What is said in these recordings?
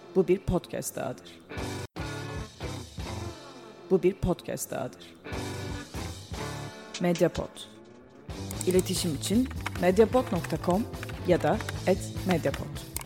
Bu bir podcast dahadır. Bu bir podcast dahadır. Mediapod. İletişim için mediapod.com ya da @mediapod.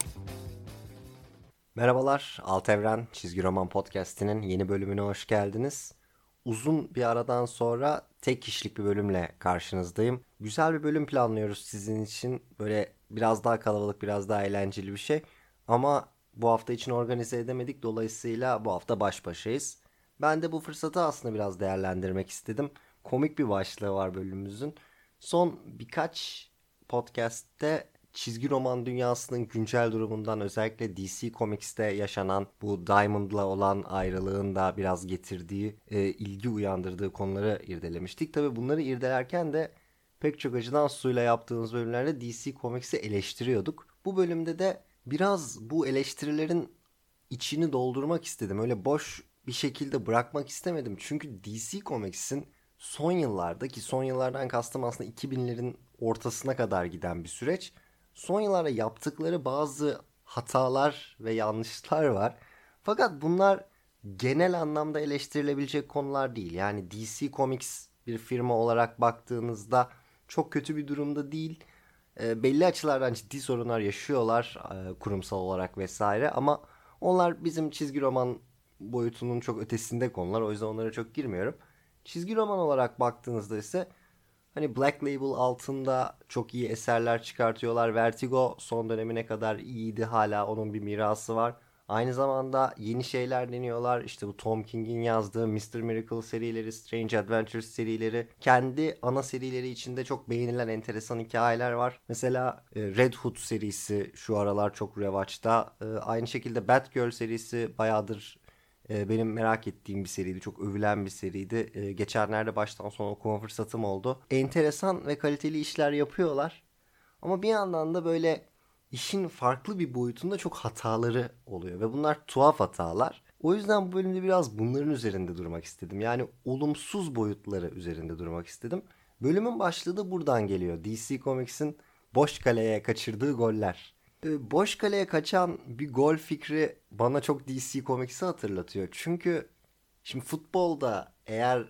Merhabalar, Alt Evren Çizgi Roman Podcast'inin yeni bölümüne hoş geldiniz. Uzun bir aradan sonra tek kişilik bir bölümle karşınızdayım. Güzel bir bölüm planlıyoruz sizin için. Böyle biraz daha kalabalık, biraz daha eğlenceli bir şey. Ama bu hafta için organize edemedik. Dolayısıyla bu hafta baş başayız. Ben de bu fırsatı aslında biraz değerlendirmek istedim. Komik bir başlığı var bölümümüzün. Son birkaç podcast'te çizgi roman dünyasının güncel durumundan, özellikle DC Comics'te yaşanan bu Diamond'la olan ayrılığın da biraz getirdiği, ilgi uyandırdığı konuları irdelemiştik. Tabii bunları irdelerken de pek çok açıdan suyla yaptığımız bölümlerde DC Comics'i eleştiriyorduk. Bu bölümde de biraz bu eleştirilerin içini doldurmak istedim. Öyle boş bir şekilde bırakmak istemedim. Çünkü DC Comics'in son yıllarda, ki son yıllardan kastım aslında 2000'lerin ortasına kadar giden bir süreç, son yıllarda yaptıkları bazı hatalar ve yanlışlar var. Fakat bunlar genel anlamda eleştirilebilecek konular değil. Yani DC Comics bir firma olarak baktığınızda çok kötü bir durumda değil. Belli açılardan ciddi sorunlar yaşıyorlar, kurumsal olarak vesaire, ama onlar bizim çizgi roman boyutunun çok ötesinde konular. O yüzden onlara çok girmiyorum. Çizgi roman olarak baktığınızda ise hani Black Label altında çok iyi eserler çıkartıyorlar. Vertigo son dönemine kadar iyiydi. Hala onun bir mirası var. Aynı zamanda yeni şeyler deniyorlar. İşte bu Tom King'in yazdığı Mr. Miracle serileri, Strange Adventures serileri. Kendi ana serileri içinde çok beğenilen enteresan hikayeler var. Mesela Red Hood serisi şu aralar çok revaçta. Aynı şekilde Batgirl serisi bayağıdır benim merak ettiğim bir seriydi. Çok övülen bir seriydi. Geçenlerde baştan sona okuma fırsatım oldu. Enteresan ve kaliteli işler yapıyorlar. Ama bir yandan da böyle işin farklı bir boyutunda çok hataları oluyor. Ve bunlar tuhaf hatalar. O yüzden bu bölümde biraz bunların üzerinde durmak istedim. Yani olumsuz boyutları üzerinde durmak istedim. Bölümün başlığı da buradan geliyor. DC Comics'in boş kaleye kaçırdığı goller. Boş kaleye kaçan bir gol fikri bana çok DC Comics'i hatırlatıyor. Çünkü şimdi futbolda eğer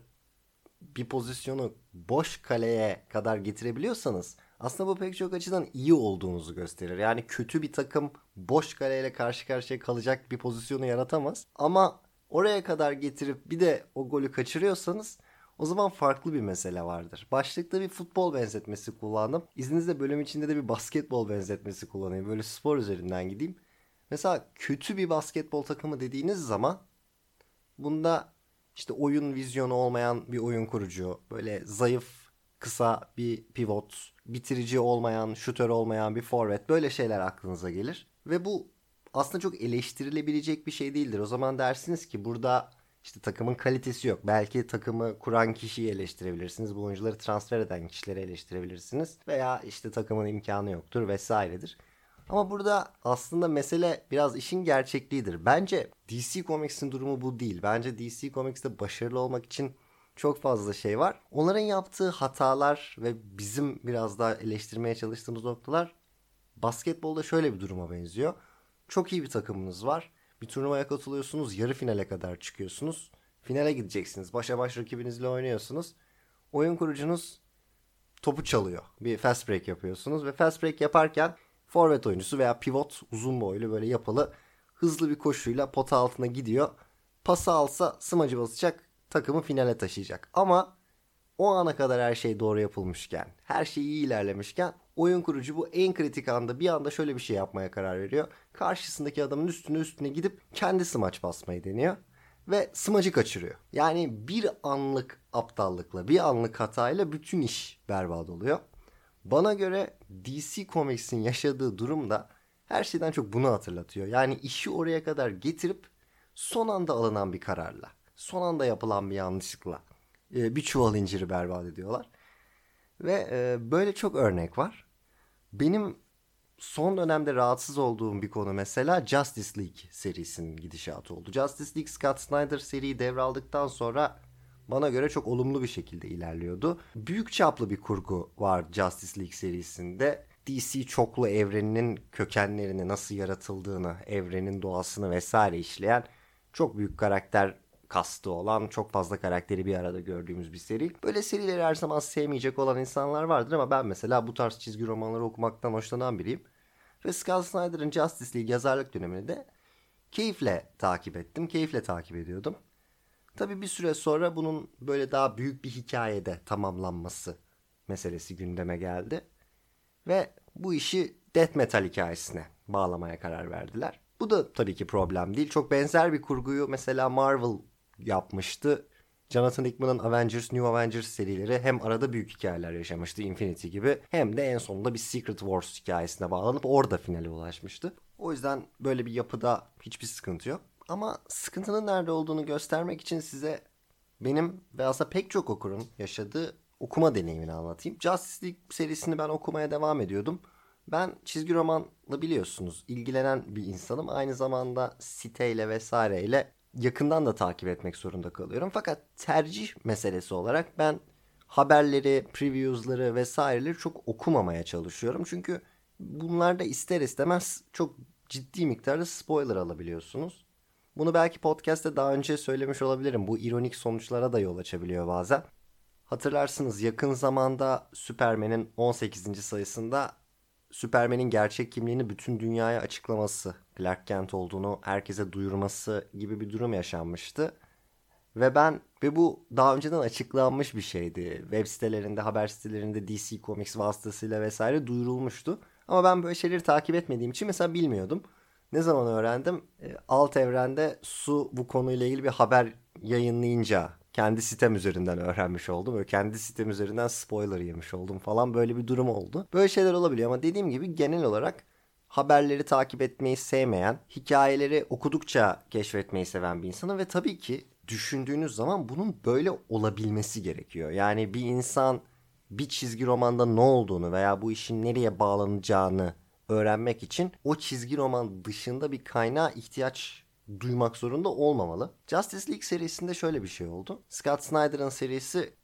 bir pozisyonu boş kaleye kadar getirebiliyorsanız aslında bu pek çok açıdan iyi olduğunuzu gösterir. Yani kötü bir takım boş kaleyle karşı karşıya kalacak bir pozisyonu yaratamaz. Ama oraya kadar getirip bir de o golü kaçırıyorsanız o zaman farklı bir mesele vardır. Başlıkta bir futbol benzetmesi kullandım. İzninizle bölüm içinde de bir basketbol benzetmesi kullanayım. Böyle spor üzerinden gideyim. Mesela kötü bir basketbol takımı dediğiniz zaman bunda işte oyun vizyonu olmayan bir oyun kurucu, böyle zayıf, kısa bir pivot, bitirici olmayan, şutör olmayan bir forvet, böyle şeyler aklınıza gelir. Ve bu aslında çok eleştirilebilecek bir şey değildir. O zaman dersiniz ki burada işte takımın kalitesi yok. Belki takımı kuran kişiyi eleştirebilirsiniz. Bu oyuncuları transfer eden kişileri eleştirebilirsiniz. Veya işte takımın imkanı yoktur vesairedir. Ama burada aslında mesele biraz işin gerçekliğidir. Bence DC Comics'in durumu bu değil. Bence DC Comics'te başarılı olmak için çok fazla şey var. Onların yaptığı hatalar ve bizim biraz daha eleştirmeye çalıştığımız noktalar basketbolda şöyle bir duruma benziyor. Çok iyi bir takımınız var. Bir turnuvaya katılıyorsunuz, yarı finale kadar çıkıyorsunuz. Finale gideceksiniz. Başa baş rakibinizle oynuyorsunuz. Oyun kurucunuz topu çalıyor. Bir fast break yapıyorsunuz ve fast break yaparken forvet oyuncusu veya pivot, uzun boylu, böyle yapılı, hızlı bir koşuyla pota altına gidiyor. Pası alsa smacı basacak, takımı finale taşıyacak. Ama o ana kadar her şey doğru yapılmışken, her şey iyi ilerlemişken oyun kurucu bu en kritik anda bir anda şöyle bir şey yapmaya karar veriyor. Karşısındaki adamın üstüne gidip kendi smaç basmayı deniyor ve smacı kaçırıyor. Yani bir anlık aptallıkla, bir anlık hatayla bütün iş berbat oluyor. Bana göre DC Comics'in yaşadığı durum da her şeyden çok bunu hatırlatıyor. Yani işi oraya kadar getirip son anda alınan bir kararla, son anda yapılan bir yanlışlıkla bir çuval inciri berbat ediyorlar. Ve böyle çok örnek var. Benim son dönemde rahatsız olduğum bir konu mesela Justice League serisinin gidişatı oldu. Justice League, Scott Snyder seriyi devraldıktan sonra bana göre çok olumlu bir şekilde ilerliyordu. Büyük çaplı bir kurgu var Justice League serisinde. DC çoklu evreninin kökenlerini, nasıl yaratıldığını, evrenin doğasını vesaire işleyen çok büyük karakter kastı olan, çok fazla karakteri bir arada gördüğümüz bir seri. Böyle serileri her zaman sevmeyecek olan insanlar vardır ama ben mesela bu tarz çizgi romanları okumaktan hoşlanan biriyim. Ve Scott Snyder'ın Justice League yazarlık dönemini de keyifle takip ettim, keyifle takip ediyordum. Tabii bir süre sonra bunun böyle daha büyük bir hikayede tamamlanması meselesi gündeme geldi. Ve bu işi death metal hikayesine bağlamaya karar verdiler. Bu da tabii ki problem değil. Çok benzer bir kurguyu mesela Marvel yapmıştı. Jonathan Hickman'ın Avengers, New Avengers serileri hem arada büyük hikayeler yaşamıştı Infinity gibi, hem de en sonunda bir Secret Wars hikayesine bağlanıp orada finale ulaşmıştı. O yüzden böyle bir yapıda hiçbir sıkıntı yok. Ama sıkıntının nerede olduğunu göstermek için size benim ve aslında pek çok okurun yaşadığı okuma deneyimini anlatayım. Justice League serisini ben okumaya devam ediyordum. Ben çizgi romanla biliyorsunuz ilgilenen bir insanım. Aynı zamanda siteyle vesaireyle yakından da takip etmek zorunda kalıyorum. Fakat tercih meselesi olarak ben haberleri, previews'ları vesaireleri çok okumamaya çalışıyorum. Çünkü bunlarda ister istemez çok ciddi miktarda spoiler alabiliyorsunuz. Bunu belki podcast'te daha önce söylemiş olabilirim. Bu ironik sonuçlara da yol açabiliyor bazen. Hatırlarsınız yakın zamanda Superman'in 18. sayısında Superman'in gerçek kimliğini bütün dünyaya açıklaması, Clark Kent olduğunu herkese duyurması gibi bir durum yaşanmıştı. Ve bu daha önceden açıklanmış bir şeydi. Web sitelerinde, haber sitelerinde DC Comics vasıtasıyla vesaire duyurulmuştu. Ama ben böyle şeyleri takip etmediğim için mesela bilmiyordum. Ne zaman öğrendim? Alt evrende Su bu konuyla ilgili bir haber yayınlayınca kendi sitem üzerinden öğrenmiş oldum. Böyle kendi sitem üzerinden spoiler yemiş oldum falan, böyle bir durum oldu. Böyle şeyler olabiliyor ama dediğim gibi genel olarak haberleri takip etmeyi sevmeyen, hikayeleri okudukça keşfetmeyi seven bir insanım ve tabii ki düşündüğünüz zaman bunun böyle olabilmesi gerekiyor. Yani bir insan bir çizgi romanda ne olduğunu veya bu işin nereye bağlanacağını öğrenmek için o çizgi roman dışında bir kaynağa ihtiyaç duymak zorunda olmamalı. Justice League serisinde şöyle bir şey oldu. Scott Snyder'ın serisi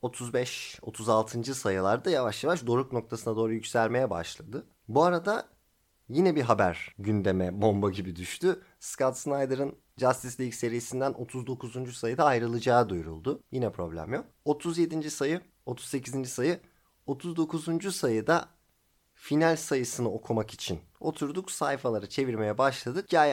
35-36. sayılarda yavaş yavaş doruk noktasına doğru yükselmeye başladı. Bu arada yine bir haber gündeme bomba gibi düştü. Scott Snyder'ın Justice League serisinden 39. sayıda ayrılacağı duyuruldu. Yine problem yok. 37. sayı, 38. sayı, 39. sayıda final sayısını okumak için oturduk, sayfaları çevirmeye başladık. Hikaye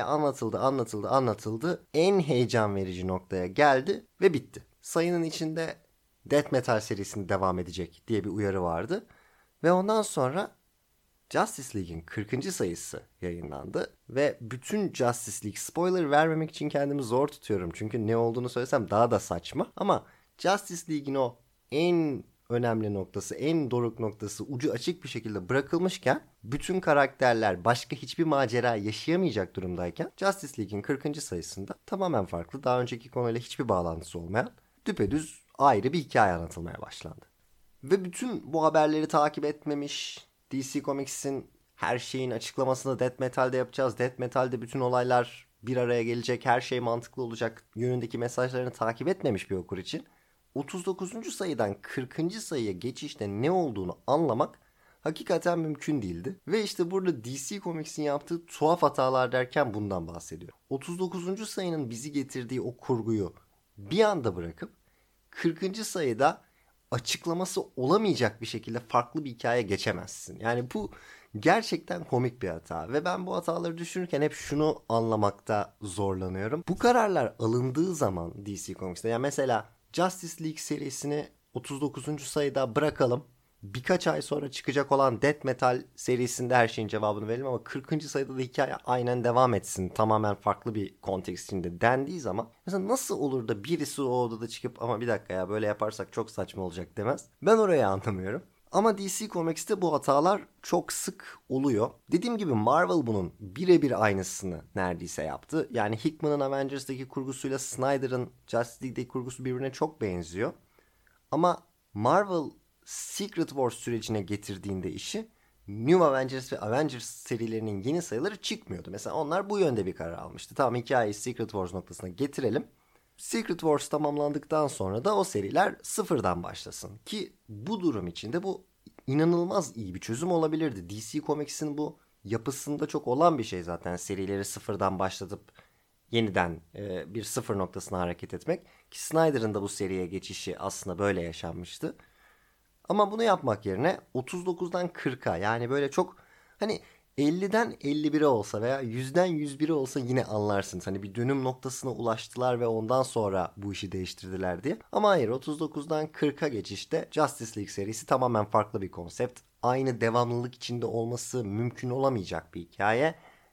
anlatıldı. En heyecan verici noktaya geldi ve bitti. Sayının içinde Death Metal serisini devam edecek diye bir uyarı vardı. Ve ondan sonra Justice League'in 40. sayısı yayınlandı. Ve bütün Justice League, spoiler vermemek için kendimi zor tutuyorum. Çünkü ne olduğunu söylesem daha da saçma. Ama Justice League'in o en önemli noktası, en doruk noktası ucu açık bir şekilde bırakılmışken, bütün karakterler başka hiçbir macera yaşayamayacak durumdayken Justice League'in 40. sayısında tamamen farklı, daha önceki konuyla hiçbir bağlantısı olmayan düpedüz ayrı bir hikaye anlatılmaya başlandı. Ve bütün bu haberleri takip etmemiş, DC Comics'in her şeyin açıklamasını Death Metal'de yapacağız, Death Metal'de bütün olaylar bir araya gelecek, her şey mantıklı olacak yönündeki mesajlarını takip etmemiş bir okur için 39. sayıdan 40. sayıya geçişte ne olduğunu anlamak hakikaten mümkün değildi. Ve işte burada DC Comics'in yaptığı tuhaf hatalar derken bundan bahsediyor. 39. sayının bizi getirdiği o kurguyu bir anda bırakıp 40. sayıda açıklaması olamayacak bir şekilde farklı bir hikaye geçemezsin. Yani bu gerçekten komik bir hata ve ben bu hataları düşünürken hep şunu anlamakta zorlanıyorum. Bu kararlar alındığı zaman DC Comics'te, yani mesela Justice League serisini 39. sayıda bırakalım, birkaç ay sonra çıkacak olan Death Metal serisinde her şeyin cevabını verelim ama 40. sayıda da hikaye aynen devam etsin, tamamen farklı bir kontekst içinde dendiği zaman mesela nasıl olur da birisi o odada çıkıp ama bir dakika ya böyle yaparsak çok saçma olacak demez. Ben orayı anlamıyorum. Ama DC Comics'te bu hatalar çok sık oluyor. Dediğim gibi Marvel bunun birebir aynısını neredeyse yaptı. Yani Hickman'ın Avengers'daki kurgusuyla Snyder'ın Justice League'deki kurgusu birbirine çok benziyor. Ama Marvel Secret Wars sürecine getirdiğinde işi, New Avengers ve Avengers serilerinin yeni sayıları çıkmıyordu. Mesela onlar bu yönde bir karar almıştı. Tamam, hikayeyi Secret Wars noktasına getirelim. Secret Wars tamamlandıktan sonra da o seriler sıfırdan başlasın. Ki bu durum içinde bu inanılmaz iyi bir çözüm olabilirdi. DC Comics'in bu yapısında çok olan bir şey zaten. Serileri sıfırdan başlatıp yeniden bir sıfır noktasına hareket etmek. Ki Snyder'ın da bu seriye geçişi aslında böyle yaşanmıştı. Ama bunu yapmak yerine 39'dan 40'a, yani böyle çok hani 50'den 51'e olsa veya 100'den 101'e olsa yine anlarsınız. Hani bir dönüm noktasına ulaştılar ve ondan sonra bu işi değiştirdiler diye. Ama hayır, 39'dan 40'a geçişte Justice League serisi tamamen farklı bir konsept. Aynı devamlılık içinde olması mümkün olamayacak bir hikaye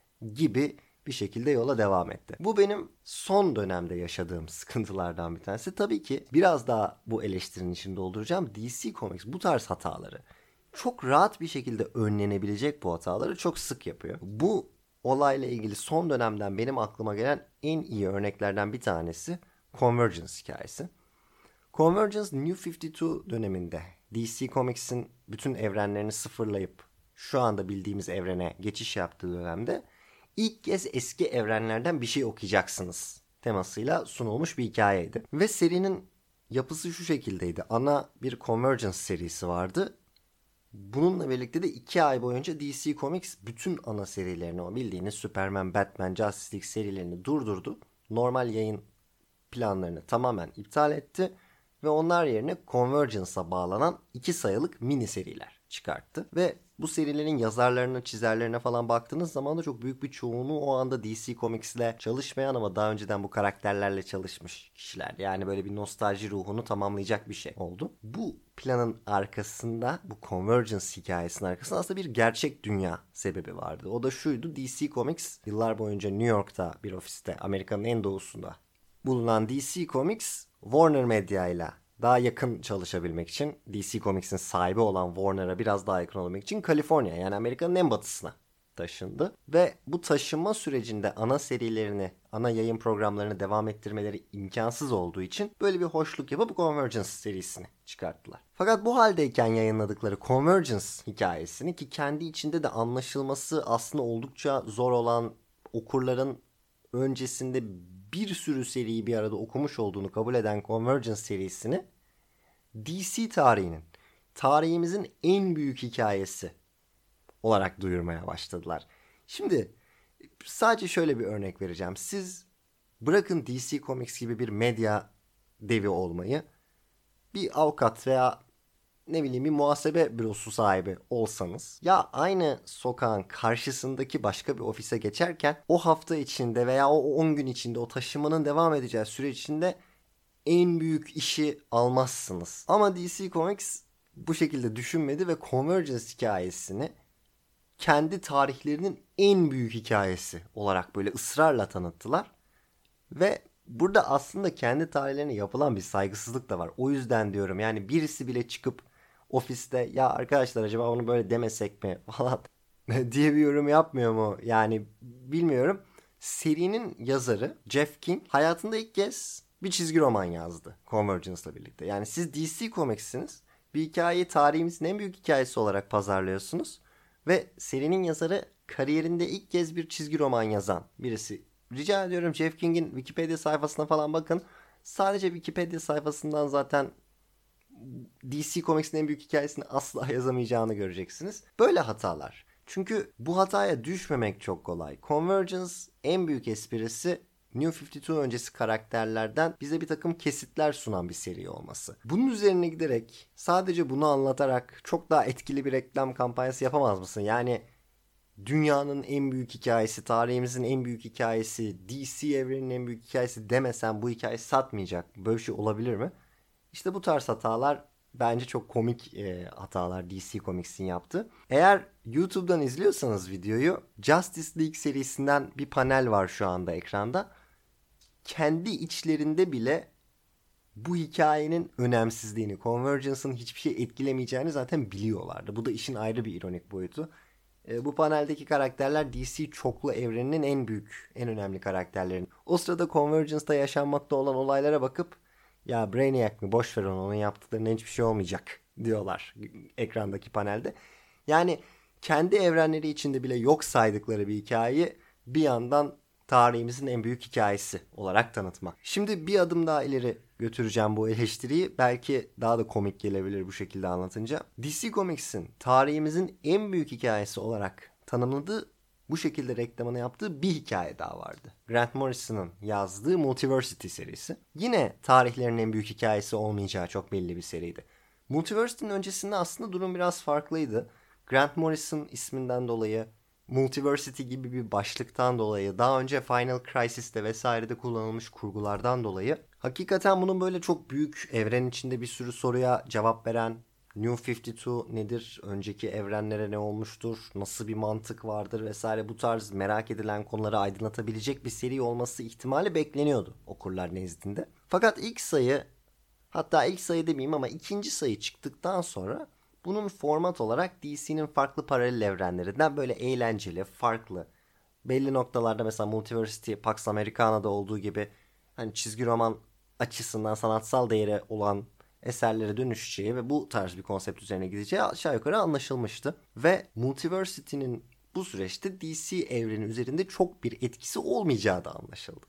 gibi bir şekilde yola devam etti. Bu benim son dönemde yaşadığım sıkıntılardan bir tanesi. Tabii ki biraz daha bu eleştirinin içinde dolduracağım. DC Comics bu tarz hataları çok rahat bir şekilde önlenebilecek bu hataları çok sık yapıyor. Bu olayla ilgili son dönemden benim aklıma gelen en iyi örneklerden bir tanesi Convergence hikayesi. Convergence New 52 döneminde DC Comics'in bütün evrenlerini sıfırlayıp şu anda bildiğimiz evrene geçiş yaptığı dönemde ilk kez eski evrenlerden bir şey okuyacaksınız temasıyla sunulmuş bir hikayeydi. Ve serinin yapısı şu şekildeydi. Ana bir Convergence serisi vardı. Bununla birlikte de 2 ay boyunca DC Comics bütün ana serilerini, o bildiğiniz Superman, Batman, Justice League serilerini durdurdu. Normal yayın planlarını tamamen iptal etti. Ve onlar yerine Convergence'a bağlanan 2 sayılık mini seriler çıkarttı. Ve bu serilerin yazarlarına, çizerlerine falan baktığınız zaman da çok büyük bir çoğunluğu o anda DC Comics'le çalışmayan ama daha önceden bu karakterlerle çalışmış kişiler. Yani böyle bir nostalji ruhunu tamamlayacak bir şey oldu. Bu planın arkasında, bu Convergence hikayesinin arkasında aslında bir gerçek dünya sebebi vardı. O da şuydu: DC Comics yıllar boyunca New York'ta bir ofiste, Amerika'nın en doğusunda bulunan DC Comics, Warner Media ile daha yakın çalışabilmek için, DC Comics'in sahibi olan Warner'a biraz daha yakın olabilmek için Kaliforniya, yani Amerika'nın en batısına taşındı. Ve bu taşınma sürecinde ana serilerini, ana yayın programlarını devam ettirmeleri imkansız olduğu için böyle bir hoşluk yapıp Convergence serisini çıkarttılar. Fakat bu haldeyken yayınladıkları Convergence hikayesini, ki kendi içinde de anlaşılması aslında oldukça zor olan, okurların öncesinde bir sürü seriyi bir arada okumuş olduğunu kabul eden Convergence serisini DC tarihimizin en büyük hikayesi olarak duyurmaya başladılar. Şimdi sadece şöyle bir örnek vereceğim. Siz bırakın DC Comics gibi bir medya devi olmayı, bir avukat veya ne bileyim bir muhasebe bürosu sahibi olsanız, ya aynı sokağın karşısındaki başka bir ofise geçerken o hafta içinde veya o 10 gün içinde, o taşımanın devam edeceği süre içinde en büyük işi almazsınız. Ama DC Comics bu şekilde düşünmedi ve Convergence hikayesini kendi tarihlerinin en büyük hikayesi olarak böyle ısrarla tanıttılar. Ve burada aslında kendi tarihlerine yapılan bir saygısızlık da var. O yüzden diyorum, yani birisi bile çıkıp ofiste ya arkadaşlar acaba onu böyle demesek mi falan diye bir yorum yapmıyor mu? Yani bilmiyorum. Serinin yazarı Jeff King hayatında ilk kez bir çizgi roman yazdı Convergence'la birlikte. Yani siz DC Comics'siniz. Bir hikayeyi tarihimizin en büyük hikayesi olarak pazarlıyorsunuz. Ve serinin yazarı kariyerinde ilk kez bir çizgi roman yazan birisi. Rica ediyorum, Jeff King'in Wikipedia sayfasına falan bakın. Sadece Wikipedia sayfasından zaten DC Comics'in en büyük hikayesini asla yazamayacağını göreceksiniz. Böyle hatalar. Çünkü bu hataya düşmemek çok kolay. Convergence en büyük esprisi New 52 öncesi karakterlerden bize bir takım kesitler sunan bir seri olması. Bunun üzerine giderek, sadece bunu anlatarak çok daha etkili bir reklam kampanyası yapamaz mısın? Yani dünyanın en büyük hikayesi, tarihimizin en büyük hikayesi, DC evreninin en büyük hikayesi demesen bu hikaye satmayacak. Böyle bir şey olabilir mi? İşte bu tarz hatalar bence çok komik hatalar DC Comics'in yaptığı. Eğer YouTube'dan izliyorsanız videoyu, Justice League serisinden bir panel var şu anda ekranda. Kendi içlerinde bile bu hikayenin önemsizliğini, Convergence'ın hiçbir şey etkilemeyeceğini zaten biliyorlardı. Bu da işin ayrı bir ironik boyutu. Bu paneldeki karakterler DC çoklu evreninin en büyük, en önemli karakterlerin. O sırada Convergence'da yaşanmakta olan olaylara bakıp ya Brainiac mi, boş ver onu, onun yaptıklarının hiçbir şey olmayacak diyorlar ekrandaki panelde. Yani kendi evrenleri içinde bile yok saydıkları bir hikayeyi bir yandan tarihimizin en büyük hikayesi olarak tanıtmak. Şimdi bir adım daha ileri götüreceğim bu eleştiriyi. Belki daha da komik gelebilir bu şekilde anlatınca. DC Comics'in tarihimizin en büyük hikayesi olarak tanımladığı, bu şekilde reklamını yaptığı bir hikaye daha vardı. Grant Morrison'ın yazdığı Multiversity serisi. Yine tarihlerin en büyük hikayesi olmayacağı çok belli bir seriydi. Multiversity'nin öncesinde aslında durum biraz farklıydı. Grant Morrison isminden dolayı, Multiversity gibi bir başlıktan dolayı, daha önce Final Crisis'te vesairede kullanılmış kurgulardan dolayı hakikaten bunun böyle çok büyük, evren içinde bir sürü soruya cevap veren, New 52 nedir, önceki evrenlere ne olmuştur, nasıl bir mantık vardır vesaire, bu tarz merak edilen konuları aydınlatabilecek bir seri olması ihtimali bekleniyordu okurlar nezdinde. Fakat ilk sayı, hatta ilk sayı demeyeyim ama ikinci sayı çıktıktan sonra bunun format olarak DC'nin farklı paralel evrenlerinden böyle eğlenceli, farklı, belli noktalarda mesela Multiversity, Pax Americana'da olduğu gibi hani çizgi roman açısından sanatsal değeri olan eserlere dönüşeceği ve bu tarz bir konsept üzerine gideceği aşağı yukarı anlaşılmıştı. Ve Multiversity'nin bu süreçte DC evreni üzerinde çok bir etkisi olmayacağı da anlaşıldı.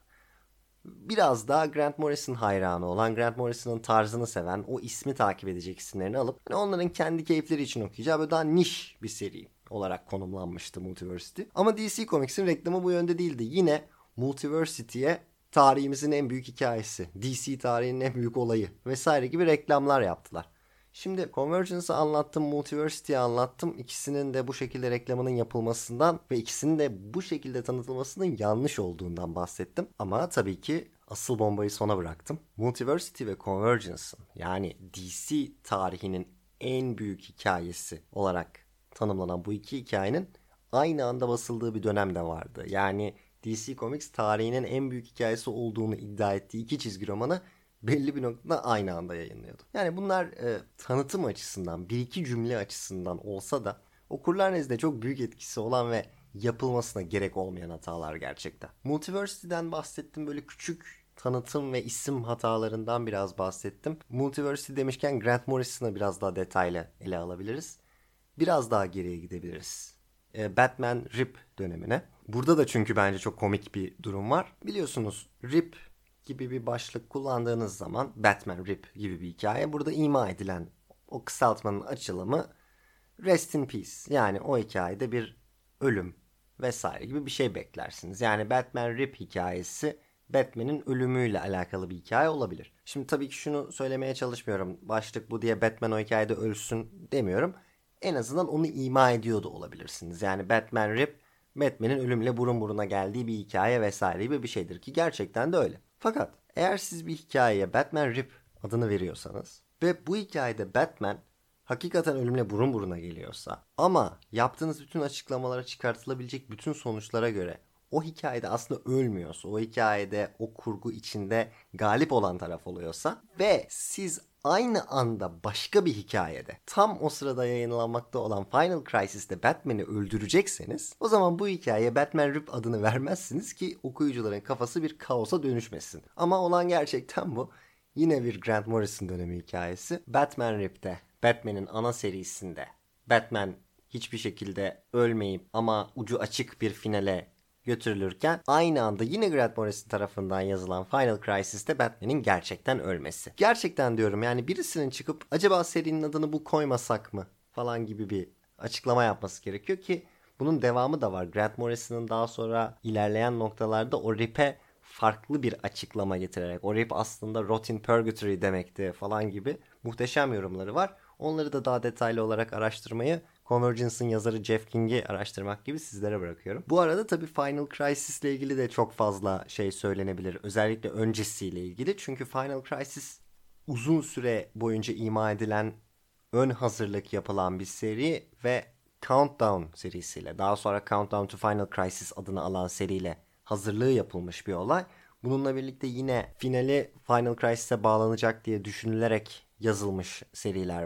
Biraz daha Grant Morrison hayranı olan, Grant Morrison'ın tarzını seven, o ismi takip edecek isimlerini alıp hani onların kendi keyifleri için okuyacağı böyle daha niş bir seri olarak konumlanmıştı Multiversity. Ama DC Comics'in reklamı bu yönde değildi. Yine Multiversity'ye tarihimizin en büyük hikayesi, DC tarihinin en büyük olayı vesaire gibi reklamlar yaptılar. Şimdi Convergence'ı anlattım, Multiversity'yi anlattım. İkisinin de bu şekilde reklamının yapılmasından ve ikisinin de bu şekilde tanıtılmasının yanlış olduğundan bahsettim. Ama tabii ki asıl bombayı sona bıraktım. Multiversity ve Convergence'ın, yani DC tarihinin en büyük hikayesi olarak tanımlanan bu iki hikayenin aynı anda basıldığı bir dönem de vardı. Yani DC Comics tarihinin en büyük hikayesi olduğunu iddia ettiği iki çizgi romanı belli bir noktada aynı anda yayınlıyordu. Yani bunlar tanıtım açısından, bir iki cümle açısından olsa da okurlar nezdinde çok büyük etkisi olan ve yapılmasına gerek olmayan hatalar gerçekten. Multiversity'den bahsettim, böyle küçük tanıtım ve isim hatalarından biraz bahsettim. Multiversity demişken Grant Morrison'ı biraz daha detaylı ele alabiliriz. Biraz daha geriye gidebiliriz. Batman Rip dönemine. Burada da çünkü bence çok komik bir durum var. Biliyorsunuz Rip gibi bir başlık kullandığınız zaman, Batman Rip gibi bir hikaye, burada ima edilen o kısaltmanın açılımı Rest in Peace. Yani o hikayede bir ölüm vesaire gibi bir şey beklersiniz. Yani Batman Rip hikayesi Batman'in ölümüyle alakalı bir hikaye olabilir. Şimdi tabii ki şunu söylemeye çalışmıyorum. Başlık bu diye Batman o hikayede ölsün demiyorum. En azından onu ima ediyor da olabilirsiniz. Yani Batman Rip, Batman'in ölümle burun buruna geldiği bir hikaye vesaire gibi bir şeydir ki gerçekten de öyle. Fakat eğer siz bir hikayeye Batman Rip adını veriyorsanız ve bu hikayede Batman hakikaten ölümle burun buruna geliyorsa ama yaptığınız bütün açıklamalara, çıkartılabilecek bütün sonuçlara göre o hikayede aslında ölmüyorsa, o hikayede o kurgu içinde galip olan taraf oluyorsa ve siz aynı anda başka bir hikayede tam o sırada yayınlanmakta olan Final Crisis'te Batman'i öldürecekseniz, o zaman bu hikayeye Batman Rip adını vermezsiniz ki okuyucuların kafası bir kaosa dönüşmesin. Ama olan gerçekten bu. Yine bir Grant Morrison dönemi hikayesi. Batman Rip'te, Batman'in ana serisinde Batman hiçbir şekilde ölmeyip ama ucu açık bir finale götürülürken aynı anda yine Grant Morrison tarafından yazılan Final Crisis'te Batman'in gerçekten ölmesi. Gerçekten diyorum, yani birisinin çıkıp acaba serinin adını bu koymasak mı falan gibi bir açıklama yapması gerekiyor ki bunun devamı da var. Grant Morrison'ın daha sonra ilerleyen noktalarda o Rip'e farklı bir açıklama getirerek, o Rip aslında Rot in Purgatory demekti falan gibi muhteşem yorumları var. Onları da daha detaylı olarak araştırmayı, Convergence'ın yazarı Jeff King'i araştırmak gibi sizlere bırakıyorum. Bu arada tabii Final Crisis ile ilgili de çok fazla şey söylenebilir. Özellikle öncesiyle ilgili. Çünkü Final Crisis uzun süre boyunca ima edilen, ön hazırlık yapılan bir seri ve Countdown serisiyle, daha sonra Countdown to Final Crisis adını alan seriyle hazırlığı yapılmış bir olay. Bununla birlikte yine finali Final Crisis'e bağlanacak diye düşünülerek yazılmış seriler var.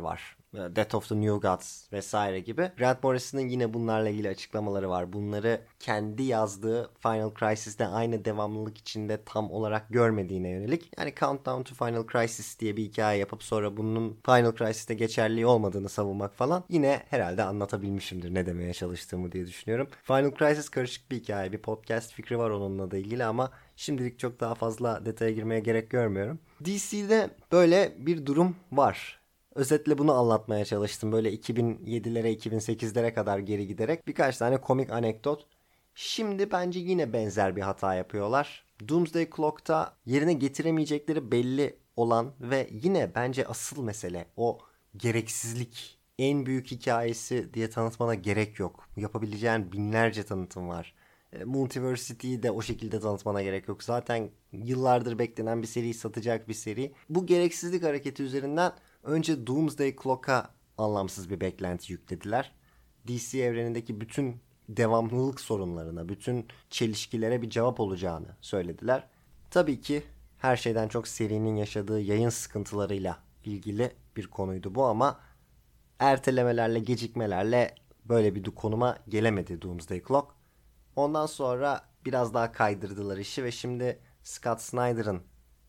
Death of the New Gods vesaire gibi. Grant Morrison'ın yine bunlarla ilgili açıklamaları var. Bunları kendi yazdığı Final Crisis'te aynı devamlılık içinde tam olarak görmediğine yönelik. Yani Countdown to Final Crisis diye bir hikaye yapıp sonra bunun Final Crisis'te geçerli olmadığını savunmak falan. Yine herhalde anlatabilmişimdir ne demeye çalıştığımı diye düşünüyorum. Final Crisis karışık bir hikaye. Bir podcast fikri var onunla da ilgili ama şimdilik çok daha fazla detaya girmeye gerek görmüyorum. DC'de böyle bir durum var. Özetle bunu anlatmaya çalıştım. Böyle 2007'lere 2008'lere kadar geri giderek birkaç tane komik anekdot. Şimdi bence yine benzer bir hata yapıyorlar. Doomsday Clock'ta yerine getiremeyecekleri belli olan ve yine bence asıl mesele o gereksizlik. En büyük hikayesi diye tanıtmana gerek yok. Yapabileceğin binlerce tanıtım var. Multiversity'yi de o şekilde tanıtmana gerek yok. Zaten yıllardır beklenen bir seri, satacak bir seri. Bu gereksizlik hareketi üzerinden önce Doomsday Clock'a anlamsız bir beklenti yüklediler. DC evrenindeki bütün devamlılık sorunlarına, bütün çelişkilere bir cevap olacağını söylediler. Tabii ki her şeyden çok serinin yaşadığı yayın sıkıntılarıyla ilgili bir konuydu bu ama ertelemelerle, gecikmelerle böyle bir konuma gelemedi Doomsday Clock. Ondan sonra biraz daha kaydırdılar işi ve şimdi Scott Snyder'ın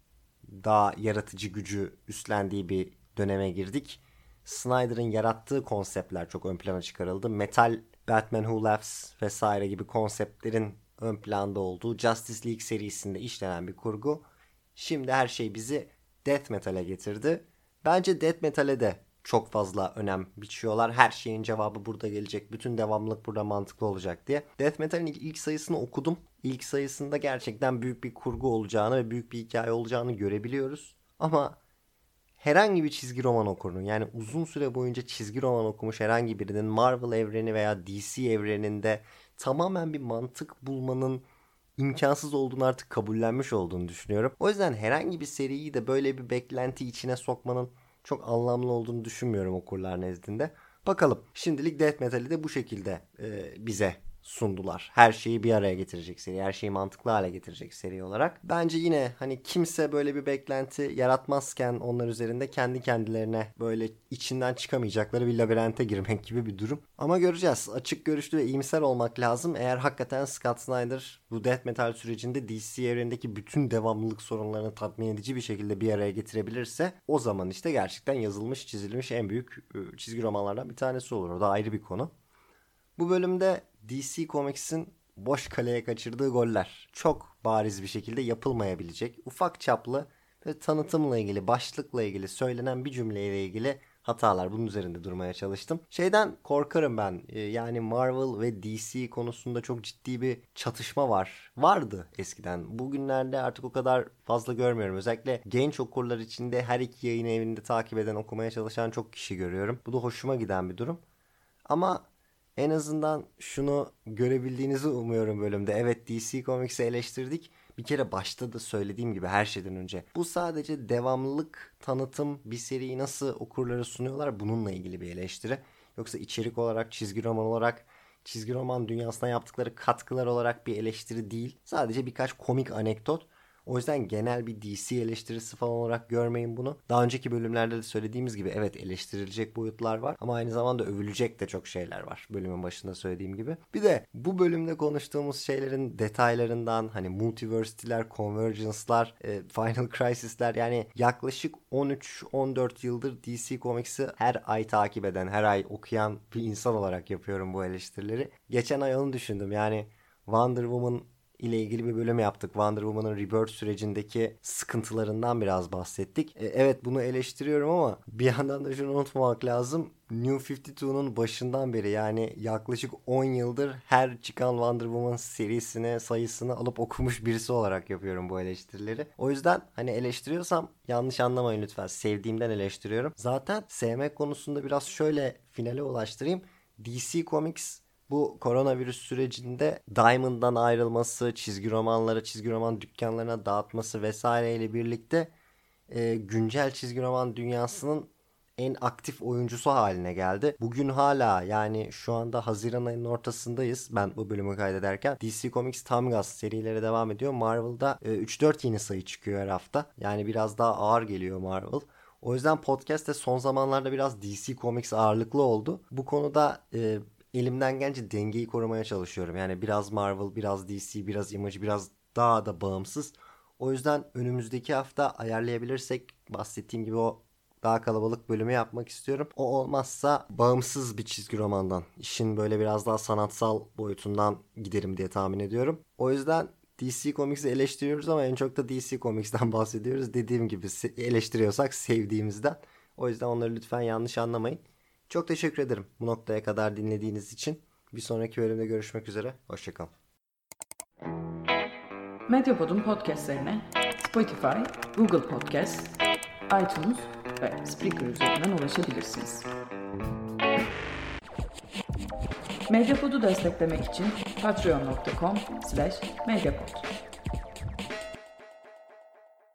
daha yaratıcı gücü üstlendiği bir döneme girdik. Snyder'ın yarattığı konseptler çok ön plana çıkarıldı. Metal, Batman Who Laughs vesaire gibi konseptlerin ön planda olduğu Justice League serisinde işlenen bir kurgu. Şimdi her şey bizi Death Metal'e getirdi. Bence Death Metal'e de çok fazla önem biçiyorlar. Her şeyin cevabı burada gelecek. Bütün devamlılık burada mantıklı olacak diye. Death Metal'in ilk sayısını okudum. İlk sayısında gerçekten büyük bir kurgu olacağını ve büyük bir hikaye olacağını görebiliyoruz. Ama herhangi bir çizgi roman okurunun, yani uzun süre boyunca çizgi roman okumuş herhangi birinin Marvel evreni veya DC evreninde tamamen bir mantık bulmanın imkansız olduğunu artık kabullenmiş olduğunu düşünüyorum. O yüzden herhangi bir seriyi de böyle bir beklenti içine sokmanın çok anlamlı olduğunu düşünmüyorum okurlar nezdinde. Bakalım. Şimdilik Death Metal'i de bu şekilde bize sundular. Her şeyi bir araya getirecek seri. Her şeyi mantıklı hale getirecek seri olarak. Bence yine hani kimse böyle bir beklenti yaratmazken onlar üzerinde kendi kendilerine böyle içinden çıkamayacakları bir labirente girmek gibi bir durum. Ama göreceğiz. Açık görüşlü ve iyimser olmak lazım. Eğer hakikaten Scott Snyder bu Death Metal sürecinde DC evrenindeki bütün devamlılık sorunlarını tatmin edici bir şekilde bir araya getirebilirse o zaman işte gerçekten yazılmış, çizilmiş en büyük çizgi romanlardan bir tanesi olur. O da ayrı bir konu. Bu bölümde DC Comics'in boş kaleye kaçırdığı goller çok bariz bir şekilde yapılmayabilecek, ufak çaplı ve tanıtımla ilgili, başlıkla ilgili söylenen bir cümleyle ilgili hatalar. Bunun üzerinde durmaya çalıştım. Şeyden korkarım ben. Yani Marvel ve DC konusunda çok ciddi bir çatışma var. Vardı eskiden. Bugünlerde artık o kadar fazla görmüyorum. Özellikle genç okurlar içinde her iki yayın evinde takip eden, okumaya çalışan çok kişi görüyorum. Bu da hoşuma giden bir durum. Ama en azından şunu görebildiğinizi umuyorum bölümde. Evet, DC Comics'i eleştirdik. Bir kere başta da söylediğim gibi her şeyden önce. Bu sadece devamlılık, tanıtım, bir seriyi nasıl okurlara sunuyorlar bununla ilgili bir eleştiri. Yoksa içerik olarak, çizgi roman olarak, çizgi roman dünyasına yaptıkları katkılar olarak bir eleştiri değil. Sadece birkaç komik anekdot. O yüzden genel bir DC eleştirisi falan olarak görmeyin bunu. Daha önceki bölümlerde de söylediğimiz gibi evet eleştirilecek boyutlar var ama aynı zamanda övülecek de çok şeyler var. Bölümün başında söylediğim gibi. Bir de bu bölümde konuştuğumuz şeylerin detaylarından hani multiversity'ler, convergence'lar, Final Crisis'ler yani yaklaşık 13-14 yıldır DC Comics'i her ay takip eden, her ay okuyan bir insan olarak yapıyorum bu eleştirileri. Geçen ay onu düşündüm yani Wonder Woman ile ilgili bir bölüm yaptık. Wonder Woman'ın Rebirth sürecindeki sıkıntılarından biraz bahsettik. Evet bunu eleştiriyorum ama bir yandan da şunu unutmamak lazım. New 52'nun başından beri yani yaklaşık 10 yıldır her çıkan Wonder Woman serisine sayısını alıp okumuş birisi olarak yapıyorum bu eleştirileri. O yüzden hani eleştiriyorsam yanlış anlamayın lütfen. Sevdiğimden eleştiriyorum. Zaten sevmek konusunda biraz şöyle finale ulaştırayım. DC Comics bu koronavirüs sürecinde Diamond'dan ayrılması, çizgi romanları, çizgi roman dükkanlarına dağıtması vesaireyle birlikte güncel çizgi roman dünyasının en aktif oyuncusu haline geldi. Bugün hala yani şu anda Haziran ayının ortasındayız. Ben bu bölümü kaydederken DC Comics tam gaz serileri devam ediyor. Marvel'da 3-4 yeni sayı çıkıyor her hafta. Yani biraz daha ağır geliyor Marvel. O yüzden podcast de son zamanlarda biraz DC Comics ağırlıklı oldu. Bu konuda elimden gelince dengeyi korumaya çalışıyorum. Yani biraz Marvel, biraz DC, biraz Image, biraz daha da bağımsız. O yüzden önümüzdeki hafta ayarlayabilirsek bahsettiğim gibi o daha kalabalık bölümü yapmak istiyorum. O olmazsa bağımsız bir çizgi romandan, işin böyle biraz daha sanatsal boyutundan giderim diye tahmin ediyorum. O yüzden DC Comics'i eleştiriyoruz ama en çok da DC Comics'ten bahsediyoruz. Dediğim gibi eleştiriyorsak sevdiğimizden. O yüzden onları lütfen yanlış anlamayın. Çok teşekkür ederim bu noktaya kadar dinlediğiniz için. Bir sonraki bölümde görüşmek üzere. Hoşçakalın. Medyapod'un podcastlerine Spotify, Google Podcast, iTunes ve Spreaker üzerinden ulaşabilirsiniz. Medyapod'u desteklemek için patreon.com/medyapod